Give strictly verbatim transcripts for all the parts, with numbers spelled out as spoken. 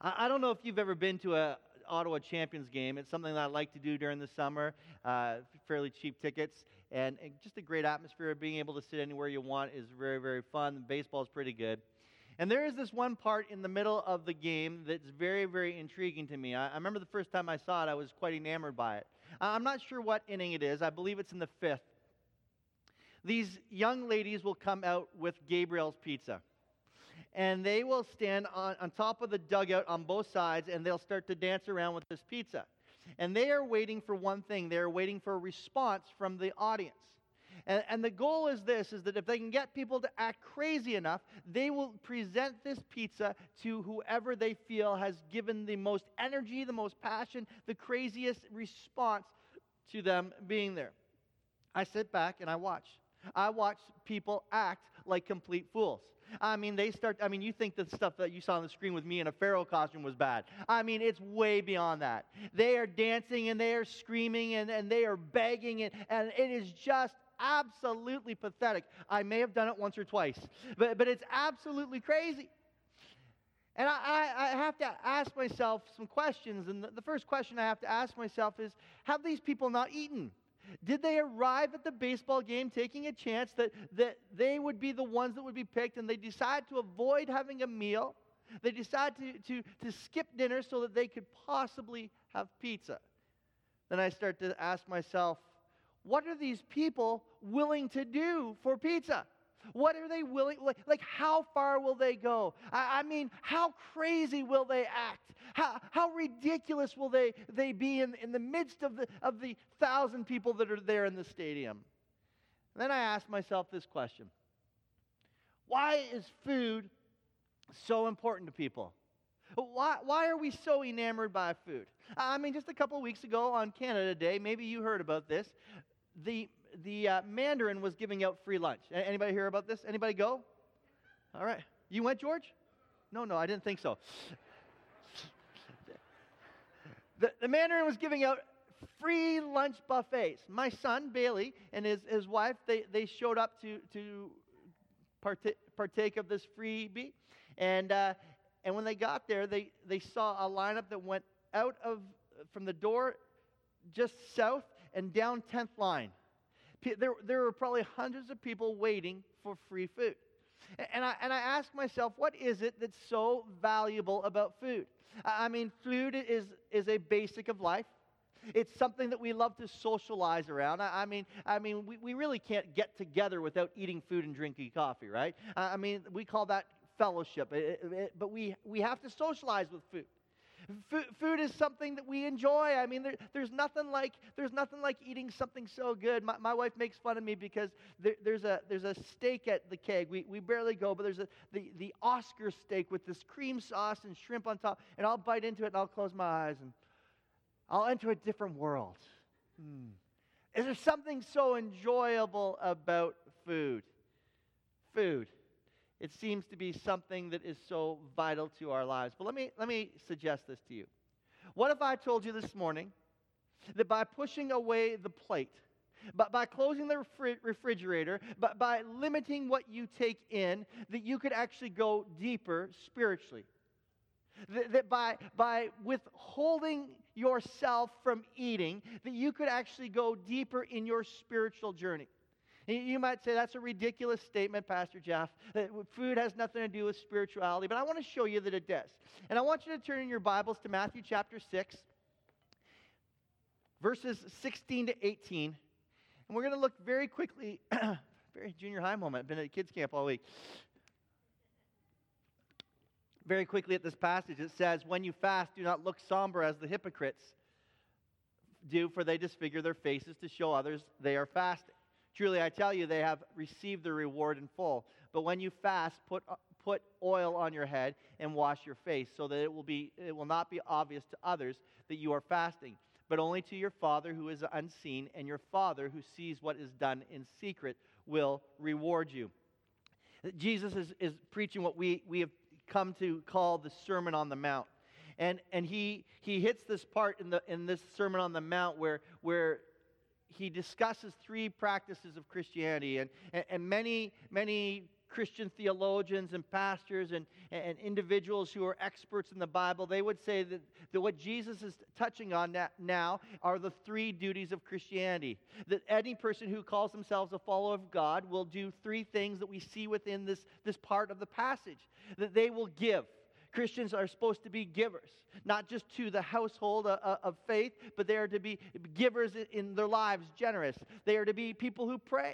I I don't know if you've ever been to a Ottawa Champions game. It's something that I like to do during the summer. Uh, fairly cheap tickets, and, and just a great atmosphere. Being able to sit anywhere you want is very, very fun. Baseball is pretty good. And there is this one part in the middle of the game that's very, very intriguing to me. I, I remember the first time I saw it, I was quite enamored by it. I- I'm not sure what inning it is. I believe it's in the fifth. These young ladies will come out with Gabriel's Pizza. And they will stand on, on top of the dugout on both sides, and they'll start to dance around with this pizza. And they are waiting for one thing. They're waiting for a response from the audience. And, and the goal is this, is that if they can get people to act crazy enough, they will present this pizza to whoever they feel has given the most energy, the most passion, the craziest response to them being there. I sit back and I watch. I watch people act like complete fools. I mean, they start, I mean, you think the stuff that you saw on the screen with me in a Pharaoh costume was bad. I mean, it's way beyond that. They are dancing and they are screaming and, and they are begging, and, and it is just absolutely pathetic. I may have done it once or twice, but, but it's absolutely crazy. And I, I, I have to ask myself some questions, and the, the first question I have to ask myself is, have these people not eaten? Did they arrive at the baseball game taking a chance that, that they would be the ones that would be picked, and they decide to avoid having a meal? They decide to, to, to skip dinner so that they could possibly have pizza. Then I start to ask myself, what are these people willing to do for pizza? What are they willing, like, like how far will they go? I, I mean, how crazy will they act? How, how ridiculous will they, they be in, in the midst of the, of the thousand people that are there in the stadium? And then I ask myself this question. Why is food so important to people? Why, why are we so enamored by food? I mean, just a couple of weeks ago on Canada Day, maybe you heard about this, the the uh, Mandarin was giving out free lunch. A- Anybody hear about this? Anybody go? All right. You went, George? No, no, I didn't think so. the, the Mandarin was giving out free lunch buffets. My son, Bailey, and his, his wife, they, they showed up to, to partake, partake of this freebie. And, uh, and when they got there, they, they saw a lineup that went out of from the door just south and down tenth line. There, there were probably hundreds of people waiting for free food. And I, and I ask myself, what is it that's so valuable about food? I mean, food is, is a basic of life. It's something that we love to socialize around. I, I mean, I mean, we, we really can't get together without eating food and drinking coffee, right? I mean, we call that fellowship. It, it, but we, we have to socialize with food. Food, food is something that we enjoy. I mean, there, there's nothing like there's nothing like eating something so good. My, my wife makes fun of me because there, there's a there's a steak at the Keg. We we barely go, but there's a the, the Oscar steak with this cream sauce and shrimp on top, and I'll bite into it and I'll close my eyes and I'll enter a different world. Hmm. Is there something so enjoyable about food? Food. It seems to be something that is so vital to our lives. But let me, let me suggest this to you. What if I told you this morning that by pushing away the plate, but by closing the refri- refrigerator, but by limiting what you take in, that you could actually go deeper spiritually? That, that by, by withholding yourself from eating, that you could actually go deeper in your spiritual journey. You might say, that's a ridiculous statement, Pastor Jeff. That food has nothing to do with spirituality, but I want to show you that it does. And I want you to turn in your Bibles to Matthew chapter six, verses sixteen to eighteen. And we're going to look very quickly, very junior high moment, I've been at kids camp all week. Very quickly at this passage, it says, when you fast, do not look somber as the hypocrites do, for they disfigure their faces to show others they are fasting. Truly, I tell you, they have received their reward in full. But when you fast, put put oil on your head and wash your face, so that it will be it will not be obvious to others that you are fasting, but only to your Father who is unseen, and your Father who sees what is done in secret will reward you. Jesus is, is preaching what we, we have come to call the Sermon on the Mount. And and he he hits this part in the in this Sermon on the Mount where where he discusses three practices of Christianity, and, and, and many, many Christian theologians and pastors and, and individuals who are experts in the Bible, they would say that, that what Jesus is touching on now are the three duties of Christianity. That any person who calls themselves a follower of God will do three things that we see within this, this part of the passage. That they will give. Christians are supposed to be givers, not just to the household of faith, but they are to be givers in their lives, generous. They are to be people who pray.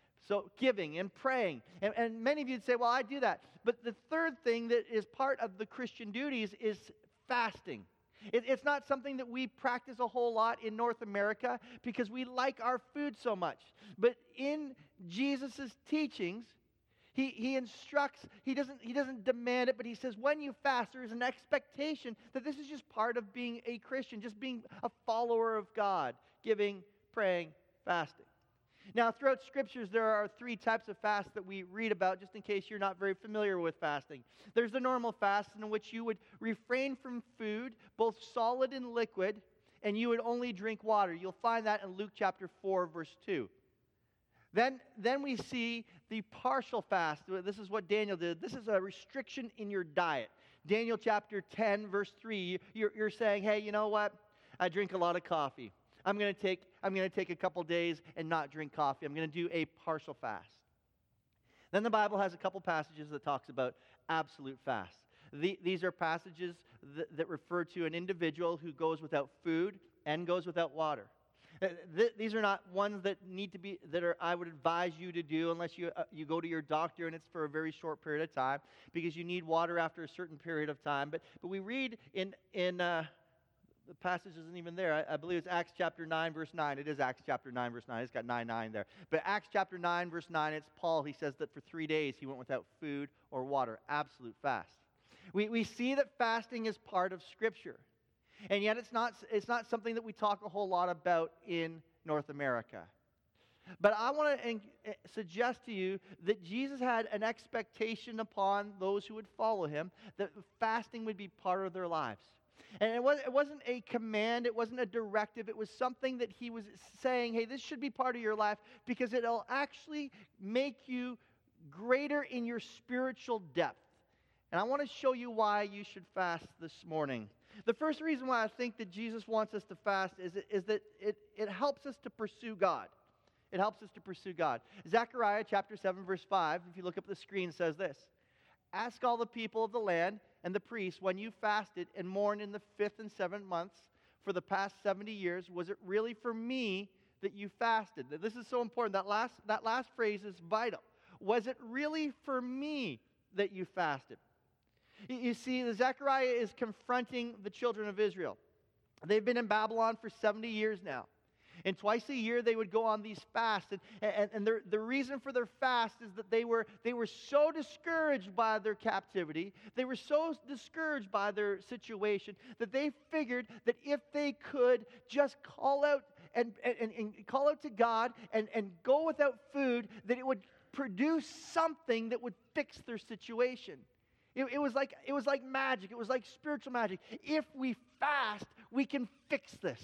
So giving and praying. And, and many of you would say, well, I do that. But the third thing that is part of the Christian duties is fasting. It, it's not something that we practice a whole lot in North America because we like our food so much. But in Jesus' teachings, He, he instructs, he doesn't, he doesn't demand it, but he says when you fast, there is an expectation that this is just part of being a Christian, just being a follower of God, giving, praying, fasting. Now, throughout Scriptures, there are three types of fast that we read about, just in case you're not very familiar with fasting. There's the normal fast in which you would refrain from food, both solid and liquid, and you would only drink water. You'll find that in Luke chapter four, verse two. Then, then we see the partial fast. This is what Daniel did. This is a restriction in your diet. Daniel chapter ten, verse three, you're, you're saying, hey, you know what? I drink a lot of coffee. I'm going to take I'm going to take a couple days and not drink coffee. I'm going to do a partial fast. Then the Bible has a couple passages that talks about absolute fast. The, these are passages that, that refer to an individual who goes without food and goes without water. Th- these are not ones that need to be, that are, I would advise you to do unless you uh, you go to your doctor and it's for a very short period of time because you need water after a certain period of time. But but we read in, in uh, the passage isn't even there. I, I believe it's Acts chapter nine, verse nine. It is Acts chapter nine, verse nine. It's got nine nine there. But Acts chapter nine, verse nine, it's Paul. He says that for three days he went without food or water. Absolute fast. We we see that fasting is part of Scripture. And yet it's not, it's not something that we talk a whole lot about in North America. But I want to suggest to you that Jesus had an expectation upon those who would follow him that fasting would be part of their lives. And it, was, it wasn't a command, it wasn't a directive, it was something that he was saying, hey, this should be part of your life because it'll actually make you greater in your spiritual depth. And I want to show you why you should fast this morning. The first reason why I think that Jesus wants us to fast is, is that it, it helps us to pursue God. It helps us to pursue God. Zechariah chapter seven, verse five, if you look up the screen, says this. Ask all the people of the land and the priests when you fasted and mourned in the fifth and seventh months for the past seventy years, was it really for me that you fasted? This is so important. That last, that last phrase is vital. Was it really for me that you fasted? You see, Zechariah is confronting the children of Israel. They've been in Babylon for seventy years now. And twice a year they would go on these fasts. And, and, and their, the reason for their fast is that they were, they were so discouraged by their captivity, they were so discouraged by their situation, that they figured that if they could just call out and, and, and call out to God and, and go without food, that it would produce something that would fix their situation. It, it was like it was like magic. It was like spiritual magic. If we fast, we can fix this.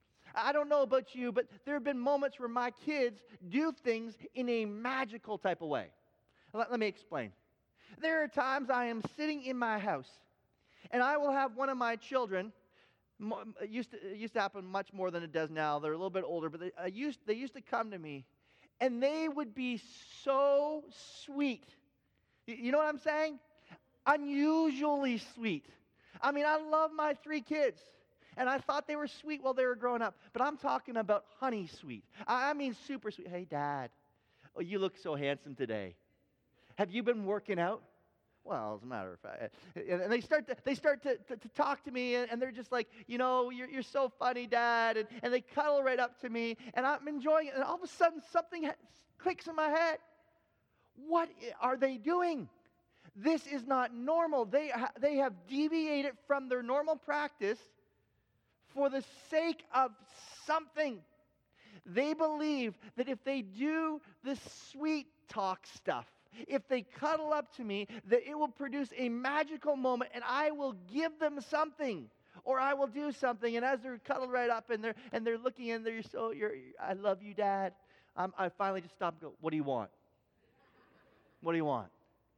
I don't know about you, but there have been moments where my kids do things in a magical type of way. Let, let me explain. There are times I am sitting in my house, and I will have one of my children. It used to, it used to happen much more than it does now. They're a little bit older, but they, I used, they used to come to me, and they would be so sweet. You know what I'm saying? Unusually sweet. I mean, I love my three kids, and I thought they were sweet while they were growing up, but I'm talking about honey sweet. I mean super sweet. Hey, Dad, oh, you look so handsome today. Have you been working out? Well, as a matter of fact, and they start to, they start to, to, to talk to me, and, and they're just like, you know, you're, you're so funny, Dad, and, and they cuddle right up to me, and I'm enjoying it, and all of a sudden something ha- clicks in my head. What are they doing? This is not normal. They, ha- they have deviated from their normal practice for the sake of something. They believe that if they do the sweet talk stuff, if they cuddle up to me, that it will produce a magical moment and I will give them something, or I will do something. And as they're cuddled right up and they're and they're looking and they're so, you're, I love you, Dad. Um, I finally just stop and go, what do you want? What do you want?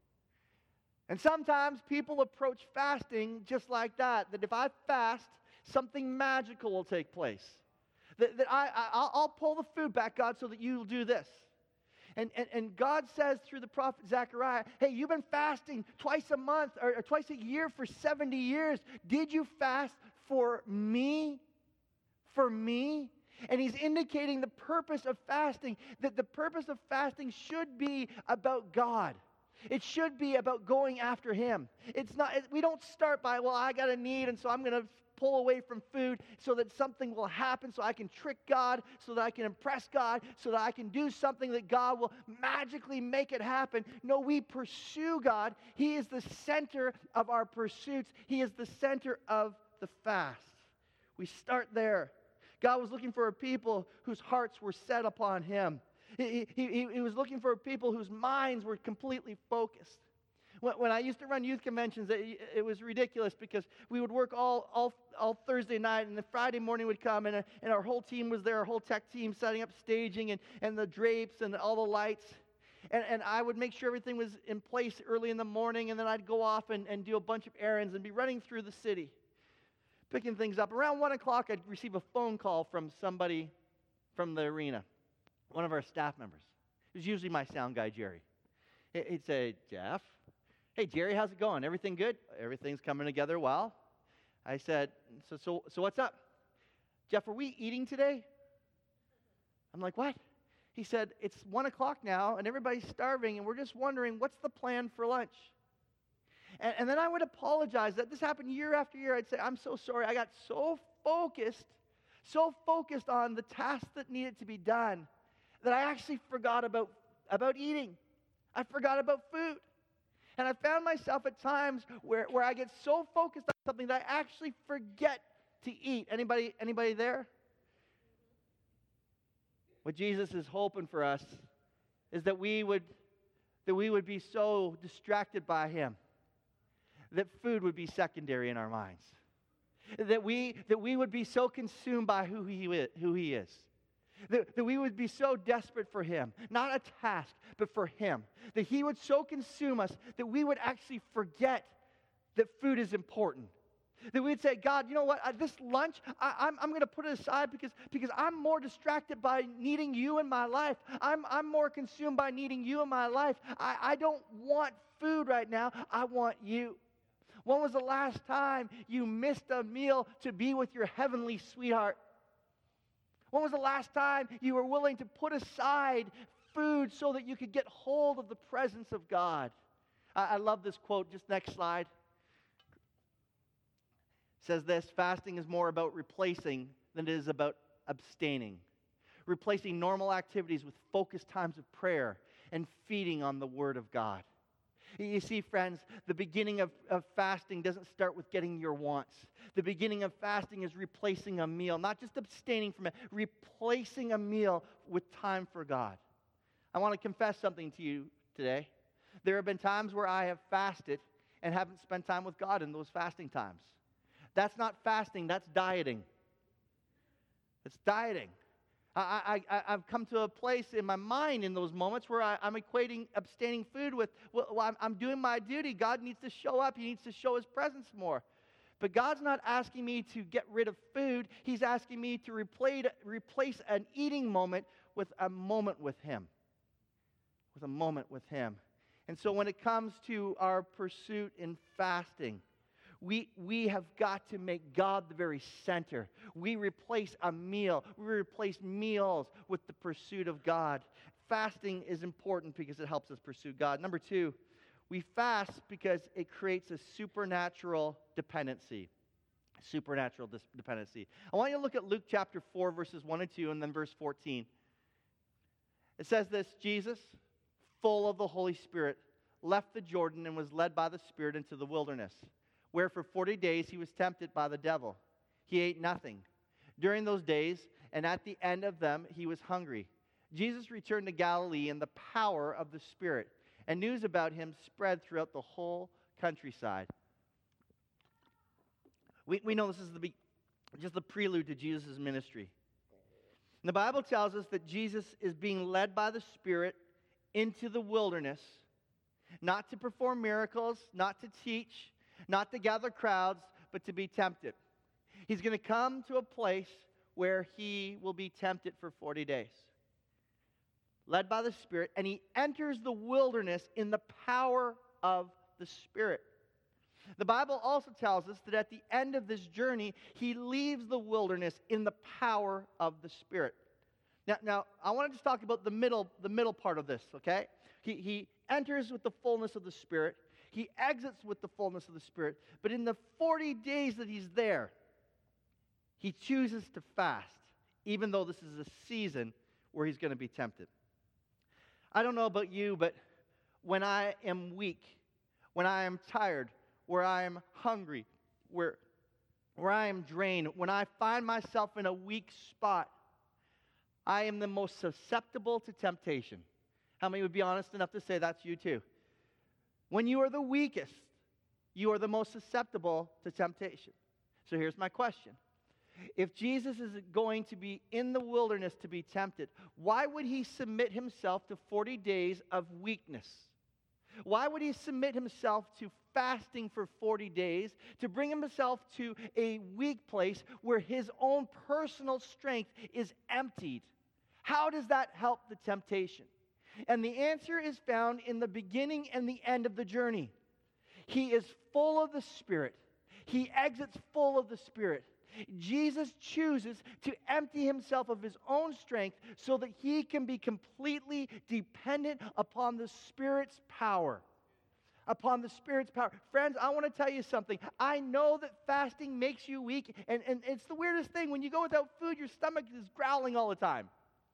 And sometimes people approach fasting just like that, that if I fast, something magical will take place. That, that I, I, I'll, I'll pull the food back, God, so that you'll do this. And, and, and God says through the prophet Zechariah, hey, you've been fasting twice a month or, or twice a year for seventy years. Did you fast for me? For me? And he's indicating the purpose of fasting, that the purpose of fasting should be about God. It should be about going after him. It's not, we don't start by, well, I got a need, and so I'm going to pull away from food so that something will happen, so I can trick God, so that I can impress God, so that I can do something that God will magically make it happen. No, we pursue God. He is the center of our pursuits. He is the center of the fast. We start there. God was looking for a people whose hearts were set upon him. He, he, he was looking for people whose minds were completely focused. When, when I used to run youth conventions, it, it was ridiculous because we would work all, all, all Thursday night, and the Friday morning would come, and, and our whole team was there, our whole tech team setting up staging and, and the drapes and all the lights. And, and I would make sure everything was in place early in the morning, and then I'd go off and, and do a bunch of errands and be running through the city, picking things up. Around one o'clock, I'd receive a phone call from somebody from the arena. One of our staff members. It was usually my sound guy, Jerry. He'd say, Jeff, hey, Jerry, how's it going? Everything good? Everything's coming together well. I said, so, so, so what's up? Jeff, are we eating today? I'm like, what? He said, it's one o'clock now, and everybody's starving, and we're just wondering, what's the plan for lunch? And, and then I would apologize. That this happened year after year. I'd say, I'm so sorry. I got so focused, so focused on the tasks that needed to be done, that I actually forgot about, about eating. I forgot about food. And I found myself at times where, where I get so focused on something that I actually forget to eat. Anybody, anybody there? What Jesus is hoping for us is that we would, that we would be so distracted by him that food would be secondary in our minds. That we, that we would be so consumed by who he is, who he is. That, that we would be so desperate for him, not a task, but for him. That he would so consume us that we would actually forget that food is important. That we'd say, God, you know what, uh, this lunch, I, I'm, I'm going to put it aside because, because I'm more distracted by needing you in my life. I'm, I'm more consumed by needing you in my life. I, I don't want food right now. I want you. When was the last time you missed a meal to be with your heavenly sweetheart? When was the last time you were willing to put aside food so that you could get hold of the presence of God? I, I love this quote. Just next slide. It says this, fasting is more about replacing than it is about abstaining. Replacing normal activities with focused times of prayer and feeding on the Word of God. You see, friends, the beginning of, of fasting doesn't start with getting your wants. The beginning of fasting is replacing a meal, not just abstaining from it, replacing a meal with time for God. I want to confess something to you today. There have been times where I have fasted and haven't spent time with God in those fasting times. That's not fasting, that's dieting. It's dieting. I, I, I've come to a place in my mind in those moments where I, I'm equating abstaining food with, well, I'm, I'm doing my duty. God needs to show up. He needs to show his presence more. But God's not asking me to get rid of food. He's asking me to replace, replace an eating moment with a moment with him. With a moment with him. And so when it comes to our pursuit in fasting, We, we have got to make God the very center. We replace a meal. We replace meals with the pursuit of God. Fasting is important because it helps us pursue God. Number two, we fast because it creates a supernatural dependency. Supernatural dis- dependency. I want you to look at Luke chapter four, verses one and two, and then verse fourteen. It says this, Jesus, full of the Holy Spirit, left the Jordan and was led by the Spirit into the wilderness, where for forty days he was tempted by the devil. He ate nothing. During those days, and at the end of them, he was hungry. Jesus returned to Galilee in the power of the Spirit, and news about him spread throughout the whole countryside. We, we know this is the be- just the prelude to Jesus' ministry. And the Bible tells us that Jesus is being led by the Spirit into the wilderness Not to perform miracles, not to teach, not to gather crowds, but to be tempted. He's going to come to a place where he will be tempted for forty days, led by the Spirit, and he enters the wilderness in the power of the Spirit. The Bible also tells us that at the end of this journey, he leaves the wilderness in the power of the Spirit. Now, now I want to just talk about the middle, the middle part of this, okay? He, he enters with the fullness of the Spirit. He exits with the fullness of the Spirit. But in the forty days that he's there, he chooses to fast, even though this is a season where he's going to be tempted. I don't know about you, but when I am weak, when I am tired, where I am hungry, where, where I am drained, when I find myself in a weak spot, I am the most susceptible to temptation. How many would be honest enough to say that's you too? When you are the weakest, you are the most susceptible to temptation. So here's my question. If Jesus is going to be in the wilderness to be tempted, why would he submit himself to forty days of weakness? Why would he submit himself to fasting for forty days to bring himself to a weak place where his own personal strength is emptied? How does that help the temptation? And the answer is found in the beginning and the end of the journey. He is full of the Spirit. He exits full of the Spirit. Jesus chooses to empty himself of his own strength so that he can be completely dependent upon the Spirit's power. Upon the Spirit's power. Friends, I want to tell you something. I know that fasting makes you weak, and, and it's the weirdest thing. When you go without food, your stomach is growling all the time.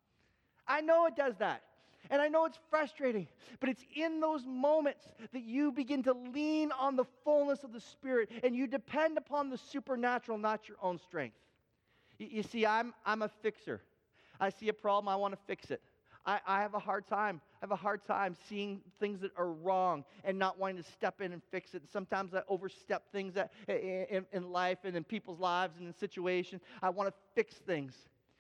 I know it does that. And I know it's frustrating, but it's in those moments that you begin to lean on the fullness of the Spirit and you depend upon the supernatural, not your own strength. You, you see, I'm, I'm a fixer. I see a problem, I want to fix it. I, I have a hard time. I have a hard time seeing things that are wrong and not wanting to step in and fix it. Sometimes I overstep things that, in, in life and in people's lives and in situations. I want to fix things.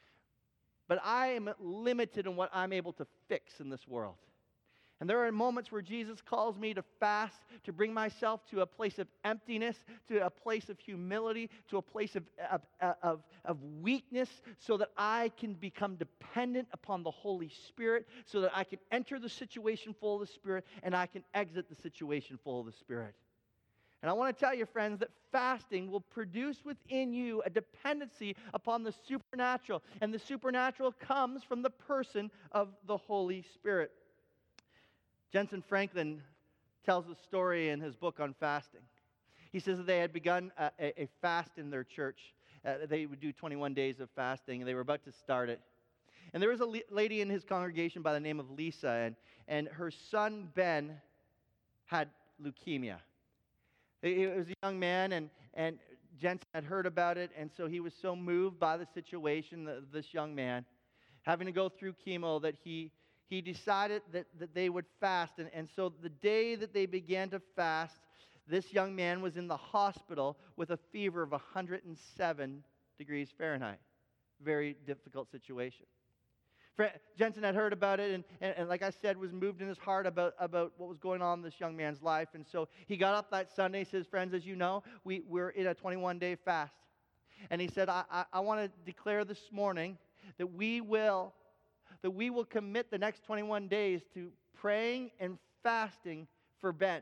But I am limited in what I'm able to fix in this world. And there are moments where Jesus calls me to fast, to bring myself to a place of emptiness, to a place of humility, to a place of, of, of, of weakness, so that I can become dependent upon the Holy Spirit, so that I can enter the situation full of the Spirit, and I can exit the situation full of the Spirit. And I want to tell you, friends, that fasting will produce within you a dependency upon the supernatural. And the supernatural comes from the person of the Holy Spirit. Jensen Franklin tells a story in his book on fasting. He says that they had begun a, a, a fast in their church. Uh, they would do twenty-one days of fasting, and they were about to start it. And there was a le- lady in his congregation by the name of Lisa, and, and her son Ben had leukemia. He was a young man, and, and Jensen had heard about it, and so he was so moved by the situation, the, this young man, having to go through chemo, that he, he decided that, that they would fast. And, and so the day that they began to fast, this young man was in the hospital with a fever of one hundred seven degrees Fahrenheit. Very difficult situation. Jensen had heard about it, and, and, and like I said, was moved in his heart about, about what was going on in this young man's life. And so he got up that Sunday. He says, friends, as you know, we, we're in a twenty-one day fast. And he said, I, I, I want to declare this morning that we will, that we will commit the next twenty-one days to praying and fasting for Ben.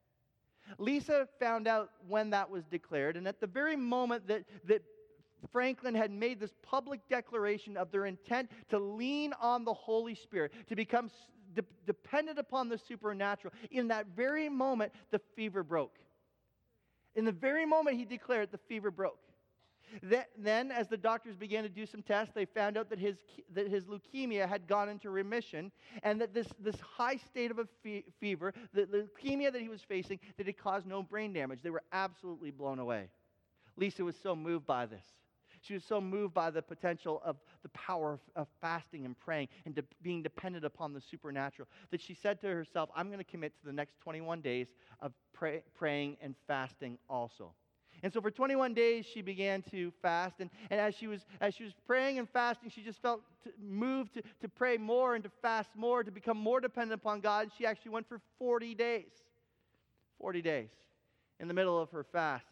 Lisa found out when that was declared, and at the very moment that, that Franklin had made this public declaration of their intent to lean on the Holy Spirit, to become de- dependent upon the supernatural. In that very moment, the fever broke. In the very moment he declared, the fever broke. That, then, as the doctors began to do some tests, they found out that his, that his leukemia had gone into remission, and that this, this high state of a fe- fever, the, the leukemia that he was facing, that it caused no brain damage. They were absolutely blown away. Lisa was so moved by this. She was so moved by the potential of the power of, of fasting and praying and de- being dependent upon the supernatural that she said to herself, I'm going to commit to the next twenty-one days of pray, praying and fasting also. And so for twenty-one days, she began to fast. And, and as she was as she was praying and fasting, she just felt to, moved to, to pray more and to fast more, to become more dependent upon God. She actually went for forty days. forty days. In the middle of her fast,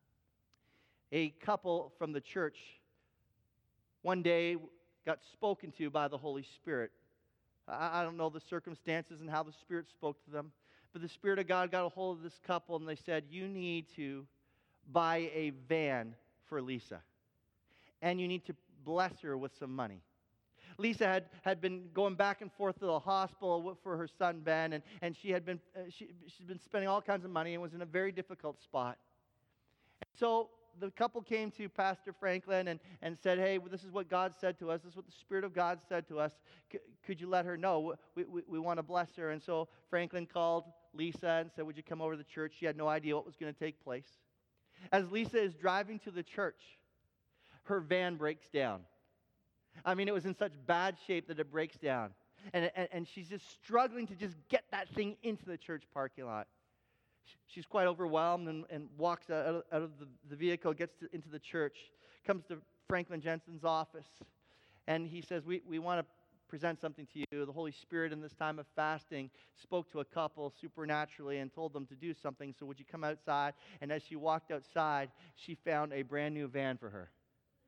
a couple from the church one day got spoken to by the Holy Spirit. I, I don't know the circumstances and how the Spirit spoke to them, but the Spirit of God got a hold of this couple and they said, you need to buy a van for Lisa, and you need to bless her with some money. Lisa had, had been going back and forth to the hospital for her son Ben, and, and she had been uh, she, she'd been spending all kinds of money and was in a very difficult spot. And so the couple came to Pastor Franklin and, and said, hey, well, this is what God said to us. This is what the Spirit of God said to us. C- could you let her know? We, we, we want to bless her. And so Franklin called Lisa and said, would you come over to the church? She had no idea what was going to take place. As Lisa is driving to the church, her van breaks down. I mean, it was in such bad shape that it breaks down. And, and, and she's just struggling to just get that thing into the church parking lot. She's quite overwhelmed and, and walks out of, out of the, the vehicle, gets to, into the church, comes to Franklin Jensen's office, and he says, we, we want to present something to you. The Holy Spirit in this time of fasting spoke to a couple supernaturally and told them to do something, so would you come outside? And as she walked outside, she found a brand new van for her.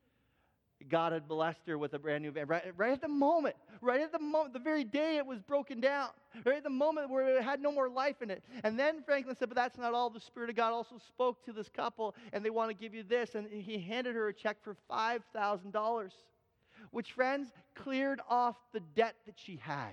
God had blessed her with a brand new van. Right, right at the moment, right at the moment, the very day it was broken down, right at the moment where it had no more life in it. And then Franklin said, but that's not all. The Spirit of God also spoke to this couple, and they want to give you this. And he handed her a check for five thousand dollars, which, friends, cleared off the debt that she had.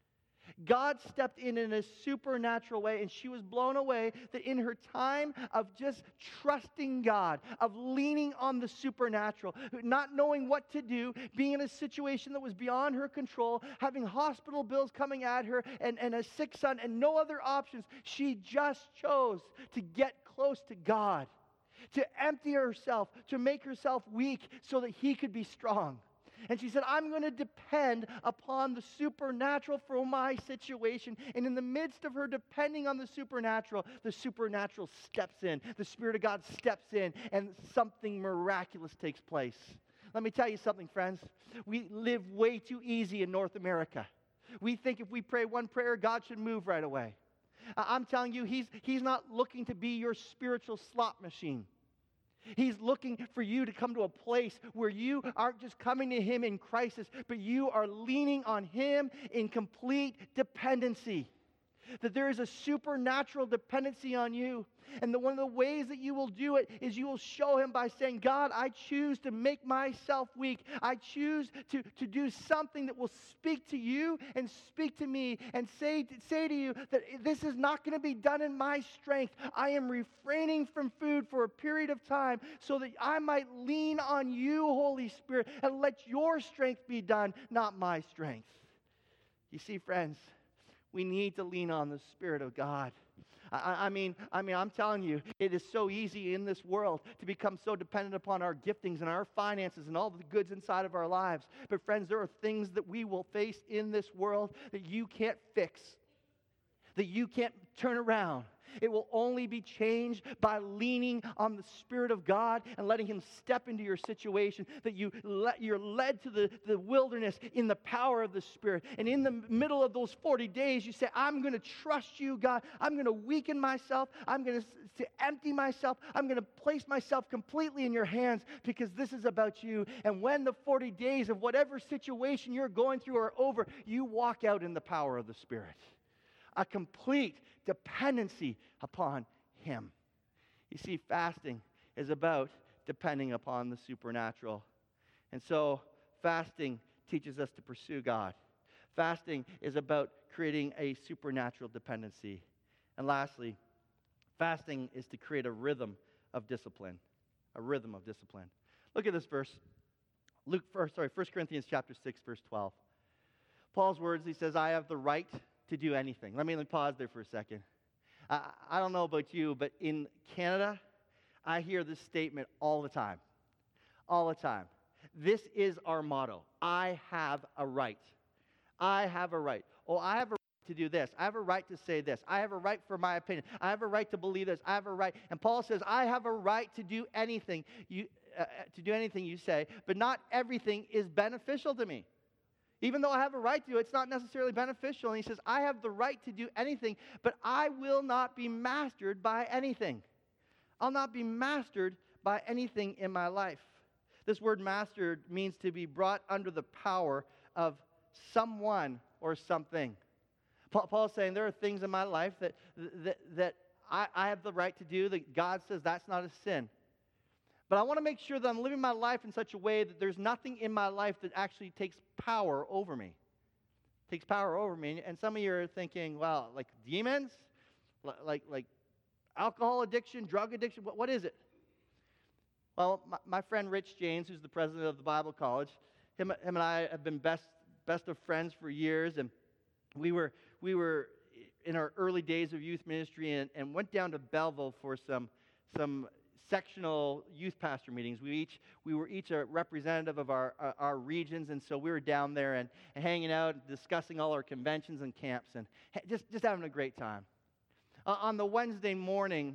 God stepped in in a supernatural way, and she was blown away that in her time of just trusting God, of leaning on the supernatural, not knowing what to do, being in a situation that was beyond her control, having hospital bills coming at her, and, and a sick son, and no other options, she just chose to get close to God, to empty herself, to make herself weak so that He could be strong. And she said, I'm going to depend upon the supernatural for my situation. And in the midst of her depending on the supernatural, the supernatural steps in. The Spirit of God steps in, and something miraculous takes place. Let me tell you something, friends. We live way too easy in North America. We think if we pray one prayer, God should move right away. I'm telling you, He's, he's not looking to be your spiritual slot machine. He's looking for you to come to a place where you aren't just coming to Him in crisis, but you are leaning on Him in complete dependency. That there is a supernatural dependency on you. And the, one of the ways that you will do it is you will show Him by saying, God, I choose to make myself weak. I choose to, to do something that will speak to you and speak to me and say, say to you that this is not going to be done in my strength. I am refraining from food for a period of time so that I might lean on you, Holy Spirit, and let your strength be done, not my strength. You see, friends, we need to lean on the Spirit of God. I, I mean, I mean, I'm telling you, it is so easy in this world to become so dependent upon our giftings and our finances and all the goods inside of our lives. But friends, there are things that we will face in this world that you can't fix, that you can't turn around. It will only be changed by leaning on the Spirit of God and letting Him step into your situation, that you let, you're led to the, the wilderness in the power of the Spirit. And in the middle of those forty days, you say, I'm going to trust you, God. I'm going to weaken myself. I'm going to, to empty myself. I'm going to place myself completely in your hands because this is about you. And when the forty days of whatever situation you're going through are over, you walk out in the power of the Spirit. A complete dependency upon Him. You see, fasting is about depending upon the supernatural. And so, fasting teaches us to pursue God. Fasting is about creating a supernatural dependency. And lastly, fasting is to create a rhythm of discipline. A rhythm of discipline. Look at this verse. Luke, sorry, First Corinthians chapter six, verse twelve. Paul's words, he says, I have the right to do anything. Let me, let me pause there for a second. I, I don't know about you, but in Canada, I hear this statement all the time. All the time. This is our motto. I have a right. I have a right. Oh, I have a right to do this. I have a right to say this. I have a right for my opinion. I have a right to believe this. I have a right. And Paul says, I have a right to do anything you, uh, to do anything you say, but not everything is beneficial to me. Even though I have a right to, it's not necessarily beneficial. And he says, I have the right to do anything, but I will not be mastered by anything. I'll not be mastered by anything in my life. This word mastered means to be brought under the power of someone or something. Paul's saying there are things in my life that, that, that I, I have the right to do, that God says that's not a sin. But I want to make sure that I'm living my life in such a way that there's nothing in my life that actually takes power over me. Takes power over me. And some of you are thinking, well, like demons? Like, like alcohol addiction, drug addiction? What, what is it? Well, my, my friend Rich James, who's the president of the Bible College, him, him and I have been best best of friends for years, and we were we were in our early days of youth ministry and, and went down to Belleville for some some sectional youth pastor meetings. We each we were each a representative of our our, our regions, and so we were down there and, and hanging out, and discussing all our conventions and camps, and just just having a great time. Uh, on the Wednesday morning,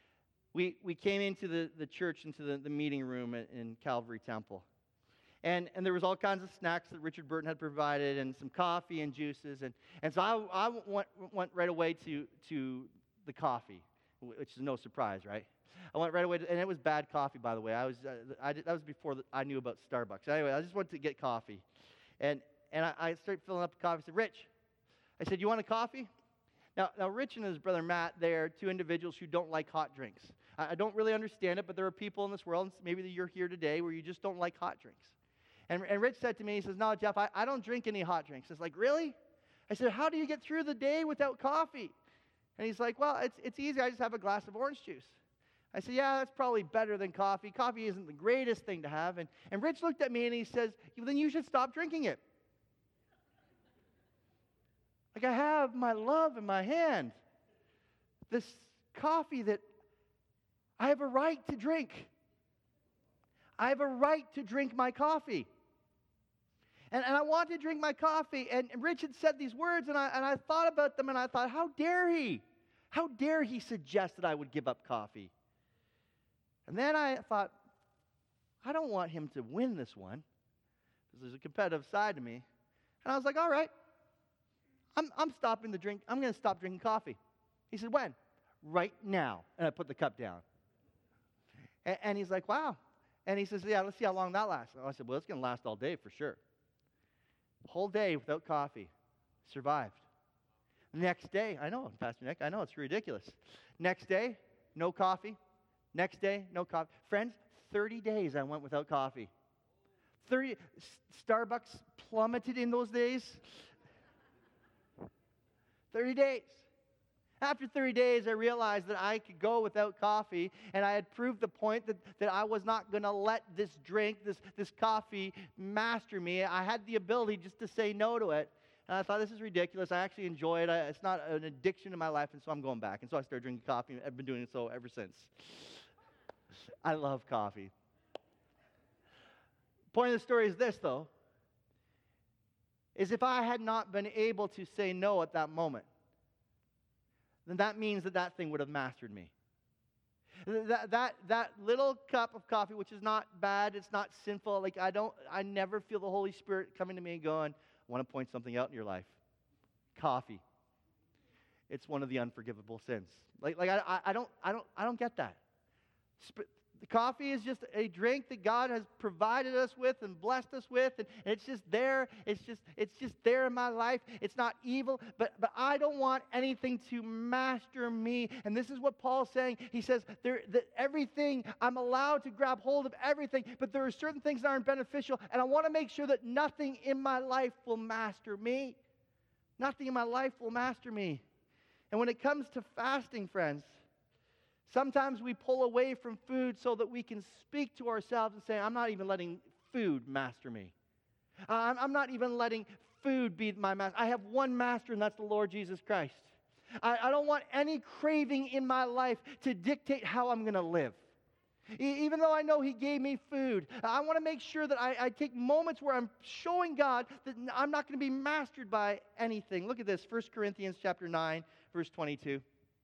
we we came into the, the church, into the, the meeting room in, in Calvary Temple. And, and there was all kinds of snacks that Richard Burton had provided, and some coffee and juices. And, and so I, I went, went right away to, to the coffee, which is no surprise, right? I went right away, to, and it was bad coffee, by the way. I was, uh, I did, that was before the, I knew about Starbucks. Anyway, I just went to get coffee. And, and I, I started filling up the coffee. I said, Rich, I said, you want a coffee? Now, now, Rich and his brother Matt, they're two individuals who don't like hot drinks. I, I don't really understand it, but there are people in this world, maybe you're here today, where you just don't like hot drinks. And, and Rich said to me, he says, no, Jeff, I, I don't drink any hot drinks. I was like, really? I said, how do you get through the day without coffee? And he's like, well, it's, it's easy. I just have a glass of orange juice. I said, yeah, that's probably better than coffee. Coffee isn't the greatest thing to have. And, and Rich looked at me and he says, then you should stop drinking it. Like, I have my love in my hand. This coffee that I have a right to drink. I have a right to drink my coffee. And, and I want to drink my coffee. And, and Rich had said these words, and I, and I thought about them, and I thought, how dare he? How dare he suggest that I would give up coffee? And then I thought, I don't want him to win this one, because there's a competitive side to me. And I was like, all right, I'm, I'm stopping the drink. I'm going to stop drinking coffee. He said, when? Right now. And I put the cup down. And, and he's like, wow. And he says, yeah, let's see how long that lasts. I said, well, it's going to last all day for sure. The whole day without coffee. Survived. Next day, I know, Pastor Nick, I know, it's ridiculous. Next day, no coffee. Next day, no coffee. Friends, thirty days I went without coffee. thirty, Starbucks plummeted in those days. thirty days. After thirty days, I realized that I could go without coffee, and I had proved the point that, that I was not going to let this drink, this, this coffee, master me. I had the ability just to say no to it. And I thought, this is ridiculous. I actually enjoy it. I, it's not an addiction in my life, and so I'm going back. And so I started drinking coffee, and I've been doing so ever since. I love coffee. Point of the story is this, though, is if I had not been able to say no at that moment, then that means that that thing would have mastered me. That, that, that little cup of coffee, which is not bad, it's not sinful, like I don't, I never feel the Holy Spirit coming to me and going, I want to point something out in your life. Coffee. It's one of the unforgivable sins. Like, like I, I, I don't, I don't, I don't get that. Sp- The coffee is just a drink that God has provided us with and blessed us with, and, and it's just there. It's just it's just there in my life. It's not evil, but but I don't want anything to master me. And this is what Paul's saying. He says there that everything, I'm allowed to grab hold of everything, but there are certain things that aren't beneficial, and I want to make sure that nothing in my life will master me. Nothing in my life will master me. And when it comes to fasting, friends, sometimes we pull away from food so that we can speak to ourselves and say, I'm not even letting food master me. I'm, I'm not even letting food be my master. I have one master, and that's the Lord Jesus Christ. I, I don't want any craving in my life to dictate how I'm going to live. E- even though I know He gave me food, I want to make sure that I, I take moments where I'm showing God that I'm not going to be mastered by anything. Look at this, First Corinthians chapter nine, verse twenty-two.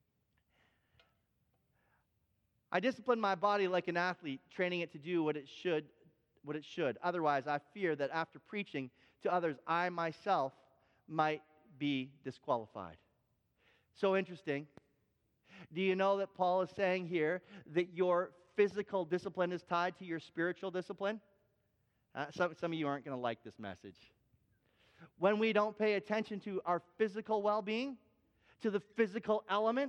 I discipline my body like an athlete, training it to do what it should, what it should. Otherwise, I fear that after preaching to others, I myself might be disqualified. So interesting. Do you know that Paul is saying here that your physical discipline is tied to your spiritual discipline? Uh, some, some of you aren't going to like this message. When we don't pay attention to our physical well-being, to the physical elements,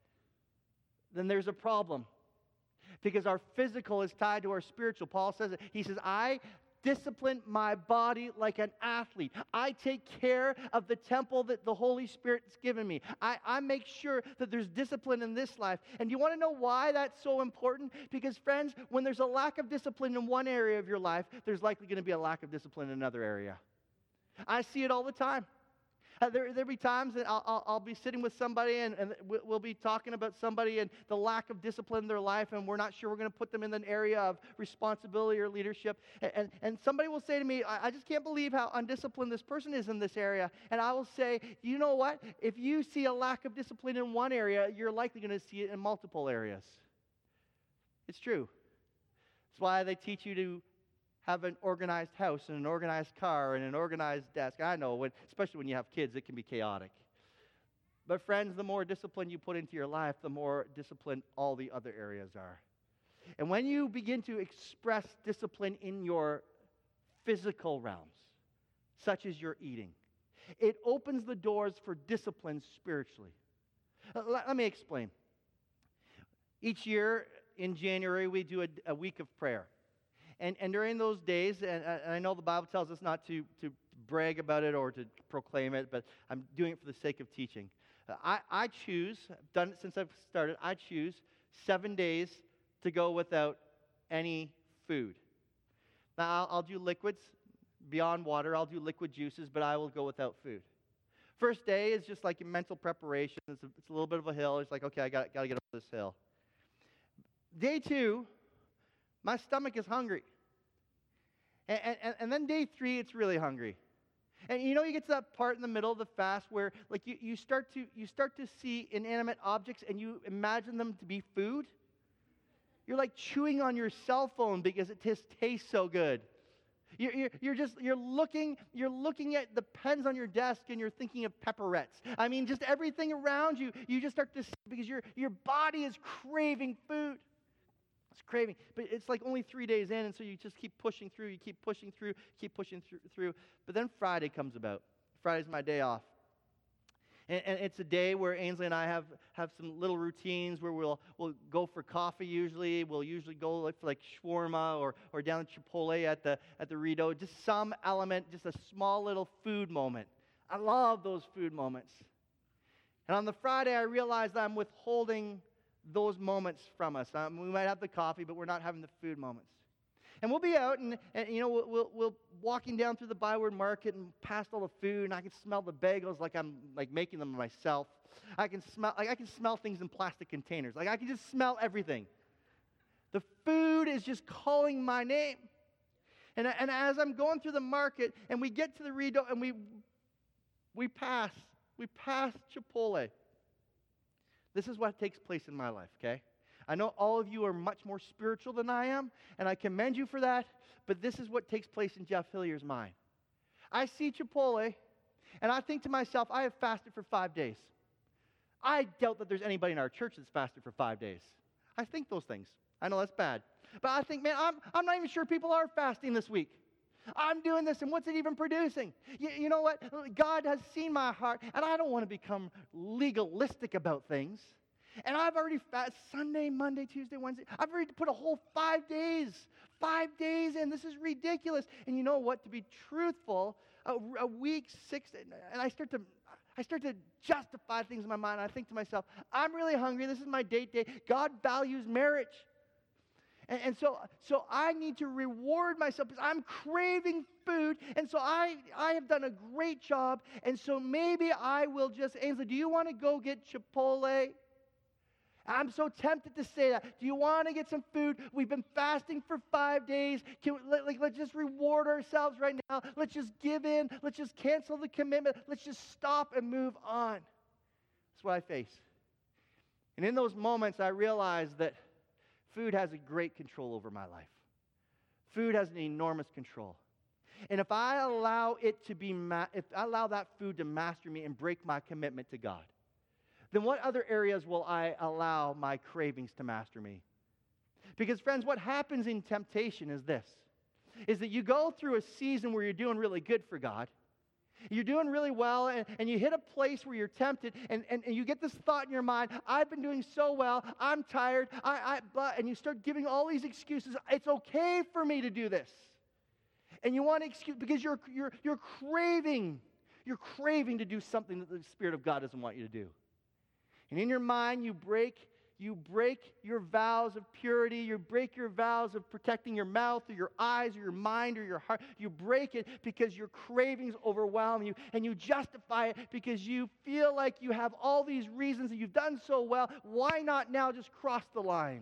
then there's a problem. Because our physical is tied to our spiritual. Paul says it. He says, I discipline my body like an athlete. I take care of the temple that the Holy Spirit's given me. I, I make sure that there's discipline in this life. And do you want to know why that's so important? Because, friends, when there's a lack of discipline in one area of your life, there's likely going to be a lack of discipline in another area. I see it all the time. Uh, there, there'll be times that I'll, I'll, I'll be sitting with somebody and, and we'll, we'll be talking about somebody and the lack of discipline in their life, and we're not sure we're going to put them in an area of responsibility or leadership. And, and, and somebody will say to me, I, I just can't believe how undisciplined this person is in this area. And I will say, you know what? If you see a lack of discipline in one area, you're likely going to see it in multiple areas. It's true. That's why they teach you to have an organized house and an organized car and an organized desk. I know, when, especially when you have kids, it can be chaotic. But friends, the more discipline you put into your life, the more disciplined all the other areas are. And when you begin to express discipline in your physical realms, such as your eating, it opens the doors for discipline spiritually. Uh, let, let me explain. Each year in January, we do a, a week of prayer. And, and during those days, and, and I know the Bible tells us not to, to brag about it or to proclaim it, but I'm doing it for the sake of teaching. Uh, I, I choose, I've done it since I've started, I choose seven days to go without any food. Now, I'll, I'll do liquids beyond water. I'll do liquid juices, but I will go without food. First day is just like a mental preparation. It's a, it's a little bit of a hill. It's like, okay, I got, got to get up this hill. Day two, my stomach is hungry. And, and, and then day three, it's really hungry. And you know, you get to that part in the middle of the fast where like you, you start to you start to see inanimate objects and you imagine them to be food. You're like chewing on your cell phone because it just tastes so good. You're, you're, you're just you're looking you're looking at the pens on your desk and you're thinking of pepperettes. I mean, just everything around you, you just start to see because your your body is craving food. It's craving, but it's like only three days in, and so you just keep pushing through, you keep pushing through, keep pushing through. through. But then Friday comes about. Friday's my day off. And, and it's a day where Ainsley and I have, have some little routines where we'll we'll go for coffee usually. We'll usually go like for like shawarma or, or down to Chipotle at the at the Rideau. Just some element, just a small little food moment. I love those food moments. And on the Friday, I realized I'm withholding those moments from us. Um, we might have the coffee, but we're not having the food moments. And we'll be out, and, and you know, we'll, we'll, we'll walking down through the Byward Market and past all the food, and I can smell the bagels like I'm like making them myself. I can smell like I can smell things in plastic containers. Like I can just smell everything. The food is just calling my name. And and as I'm going through the market, and we get to the Rideau, and we we pass we pass Chipotle. This is what takes place in my life, okay? I know all of you are much more spiritual than I am, and I commend you for that, but this is what takes place in Jeff Hillier's mind. I see Chipotle, and I think to myself, I have fasted for five days. I doubt that there's anybody in our church that's fasted for five days. I think those things. I know that's bad. But I think, man, I'm, I'm not even sure people are fasting this week. I'm doing this, and what's it even producing? You, you know what? God has seen my heart, and I don't want to become legalistic about things. And I've already fasted Sunday, Monday, Tuesday, Wednesday. I've already put a whole five days, five days in. This is ridiculous. And you know what? To be truthful, a, a week, six, and I start to, I start to justify things in my mind. And I think to myself, I'm really hungry. This is my date day. God values marriage. And, and so, so I need to reward myself because I'm craving food. And so I, I have done a great job. And so maybe I will just, Ainsley, do you want to go get Chipotle? I'm so tempted to say that. Do you want to get some food? We've been fasting for five days. Can we, let, like, let's just reward ourselves right now. Let's just give in. Let's just cancel the commitment. Let's just stop and move on. That's what I face. And in those moments, I realize that food has a great control over my life. Food has an enormous control. And if I allow it to be, ma- if I allow that food to master me and break my commitment to God, then what other areas will I allow my cravings to master me? Because friends, what happens in temptation is this, is that you go through a season where you're doing really good for God. You're doing really well, and, and you hit a place where you're tempted, and, and, and you get this thought in your mind, I've been doing so well, I'm tired, I, I, but, and you start giving all these excuses. It's okay for me to do this. And you want to excuse, because you're, you're, you're craving, you're craving to do something that the Spirit of God doesn't want you to do. And in your mind, you break, you break your vows of purity, you break your vows of protecting your mouth or your eyes or your mind or your heart. You break it because your cravings overwhelm you, and you justify it because you feel like you have all these reasons that you've done so well. Why not now just cross the line?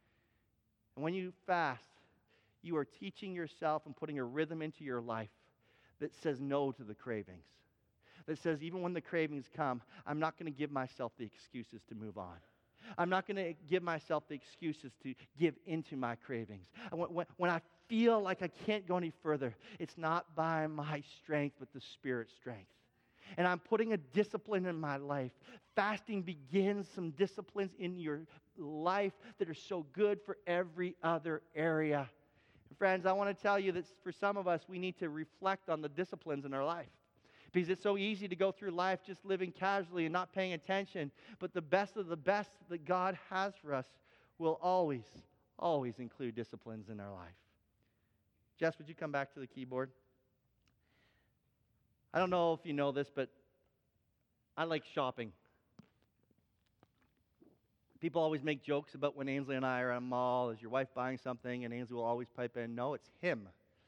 And when you fast, you are teaching yourself and putting a rhythm into your life that says no to the cravings. That says even when the cravings come, I'm not going to give myself the excuses to move on. I'm not going to give myself the excuses to give into my cravings. When, when, when I feel like I can't go any further, it's not by my strength, but the Spirit's strength. And I'm putting a discipline in my life. Fasting begins some disciplines in your life that are so good for every other area. Friends, I want to tell you that for some of us, we need to reflect on the disciplines in our life. Because it's so easy to go through life just living casually and not paying attention. But the best of the best that God has for us will always, always include disciplines in our life. Jess, would you come back to the keyboard? I don't know if you know this, but I like shopping. People always make jokes about when Ainsley and I are at a mall. Is your wife buying something? And Ainsley will always pipe in, no, it's him.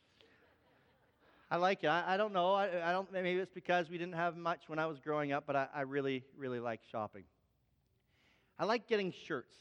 I like it. I, I don't know. I, I don't. Maybe it's because we didn't have much when I was growing up, but I, I really, really like shopping. I like getting shirts.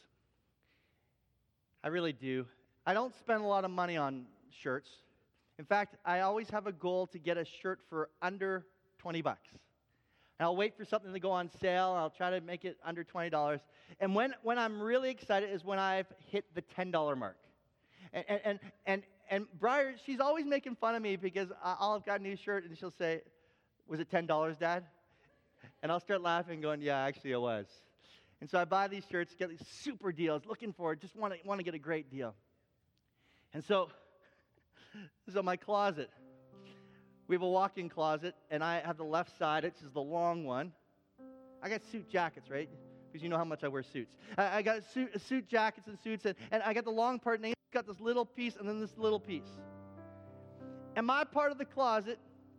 I really do. I don't spend a lot of money on shirts. In fact, I always have a goal to get a shirt for under twenty bucks. And I'll wait for something to go on sale. I'll try to make it under twenty dollars. And when, when I'm really excited is when I've hit the ten dollar mark. And, and, and, and And Briar, she's always making fun of me because I'll have got a new shirt and she'll say, was it ten dollars, Dad? And I'll start laughing going, yeah, actually it was. And so I buy these shirts, get these super deals, looking for it, just want to want to get a great deal. And so, so my closet, we have a walk-in closet, and I have the left side, which is the long one. I got suit jackets, right? Because you know how much I wear suits. I, I got suit, suit jackets and suits, and, and I got the long part, and I got this little piece, and then this little piece. And my part of the closet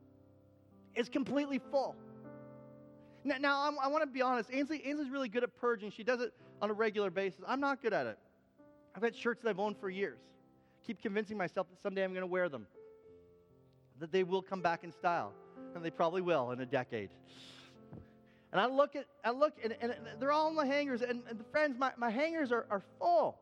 is completely full. Now, now I'm, I want to be honest. Ainsley, Ainsley's really good at purging. She does it on a regular basis. I'm not good at it. I've got shirts that I've owned for years. Keep convincing myself that someday I'm going to wear them, that they will come back in style, and they probably will in a decade. And I look at, I look, and, and they're all in the hangers. And, and the friends, my, my hangers are, are full.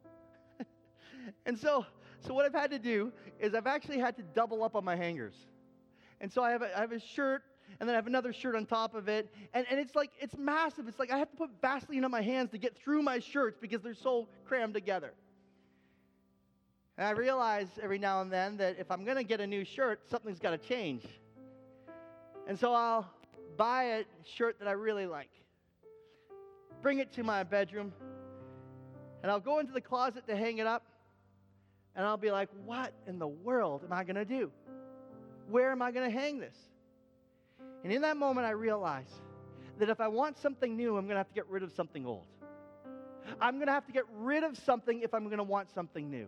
and so, so what I've had to do is I've actually had to double up on my hangers. And so I have a, I have a shirt, and then I have another shirt on top of it. And, and it's like, it's massive. It's like I have to put Vaseline on my hands to get through my shirts because they're so crammed together. And I realize every now and then that if I'm going to get a new shirt, something's got to change. And so I'll buy a shirt that I really like, bring it to my bedroom, and I'll go into the closet to hang it up, and I'll be like, what in the world am I going to do? Where am I going to hang this? And in that moment, I realize that if I want something new, I'm going to have to get rid of something old. I'm going to have to get rid of something if I'm going to want something new.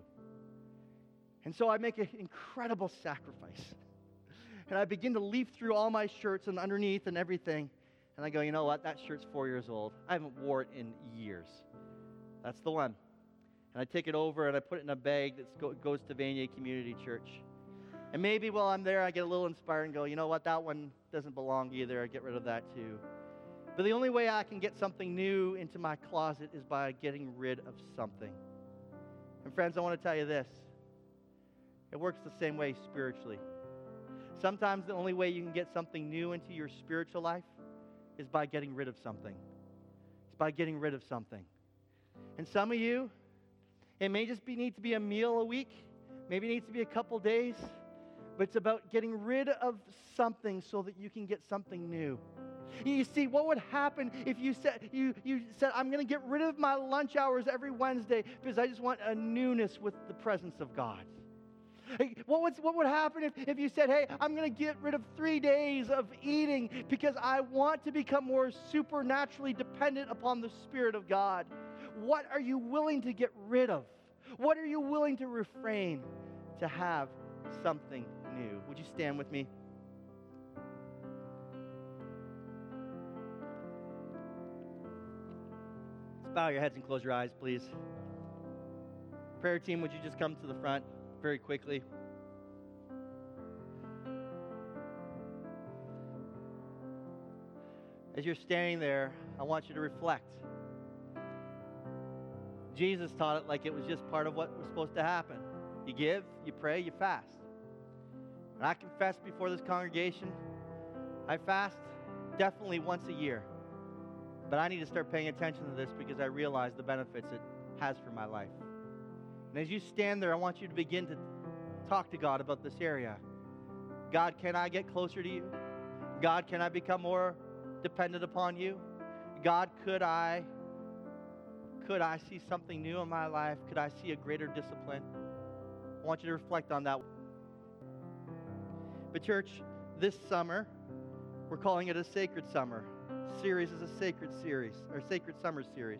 And so I make an incredible sacrifice. And I begin to leaf through all my shirts and underneath and everything. And I go, you know what? That shirt's four years old. I haven't worn it in years. That's the one. And I take it over and I put it in a bag that go, goes to Vanier Community Church. And maybe while I'm there, I get a little inspired and go, you know what? That one doesn't belong either. I get rid of that too. But the only way I can get something new into my closet is by getting rid of something. And friends, I want to tell you this. It works the same way spiritually. Sometimes the only way you can get something new into your spiritual life is by getting rid of something. It's by getting rid of something. And some of you, it may just be need to be a meal a week. Maybe it needs to be a couple days. But it's about getting rid of something so that you can get something new. You see, what would happen if you said, you, you said, I'm going to get rid of my lunch hours every Wednesday because I just want a newness with the presence of God? Hey, what, would, what would happen if, if you said, hey, I'm going to get rid of three days of eating because I want to become more supernaturally dependent upon the Spirit of God? What are you willing to get rid of? What are you willing to refrain to have something new? Would you stand with me? Let's bow your heads and close your eyes, please. Prayer team, would you just come to the front very quickly? As you're standing there, I want you to reflect. Jesus taught it like it was just part of what was supposed to happen. You give, you pray, you fast. And I confess before this congregation, I fast definitely once a year. But I need to start paying attention to this because I realize the benefits it has for my life. And as you stand there, I want you to begin to talk to God about this area. God, can I get closer to you? God, can I become more dependent upon you? God, could I, could I see something new in my life? Could I see a greater discipline? I want you to reflect on that. But church, this summer, we're calling it a Sacred Summer. Series is a sacred series, or Sacred Summer series.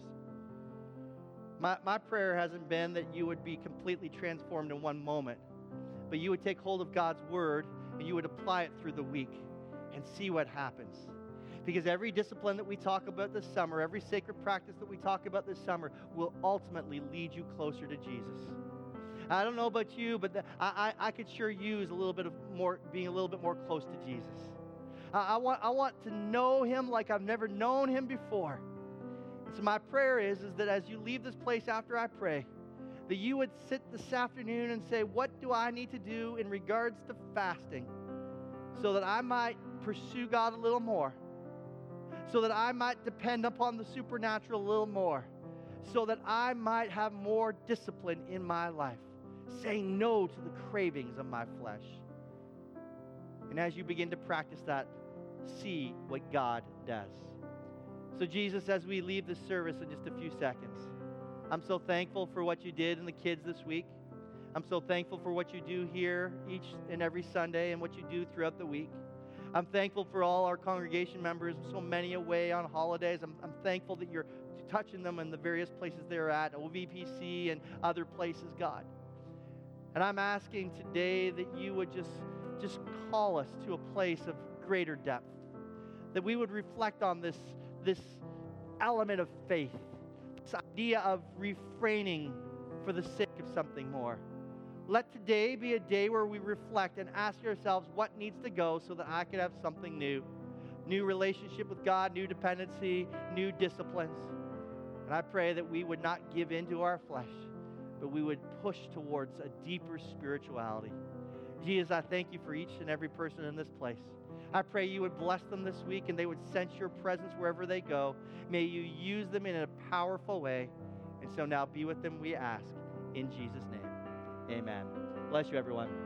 My, my prayer hasn't been that you would be completely transformed in one moment, but you would take hold of God's Word and you would apply it through the week and see what happens. Because every discipline that we talk about this summer, every sacred practice that we talk about this summer will ultimately lead you closer to Jesus. I don't know about you, but the, I, I, I could sure use a little bit of more, being a little bit more close to Jesus. I, I, want, I want to know Him like I've never known Him before. So my prayer is, is that as you leave this place after I pray, that you would sit this afternoon and say, what do I need to do in regards to fasting so that I might pursue God a little more, so that I might depend upon the supernatural a little more, so that I might have more discipline in my life, saying no to the cravings of my flesh. And as you begin to practice that, see what God does. So Jesus, as we leave this service in just a few seconds, I'm so thankful for what you did in the kids this week. I'm so thankful for what you do here each and every Sunday and what you do throughout the week. I'm thankful for all our congregation members, so many away on holidays. I'm, I'm thankful that you're touching them in the various places they're at, O V P C and other places, God. And I'm asking today that you would just, just call us to a place of greater depth, that we would reflect on this this element of faith, this idea of refraining for the sake of something more. Let today be a day where we reflect and ask ourselves what needs to go so that I could have something new. New relationship with God, new dependency, new disciplines. And I pray that we would not give in to our flesh, but we would push towards a deeper spirituality. Jesus, I thank you for each and every person in this place. I pray you would bless them this week and they would sense your presence wherever they go. May you use them in a powerful way. And so now be with them, we ask. In Jesus' name, amen. Bless you, everyone.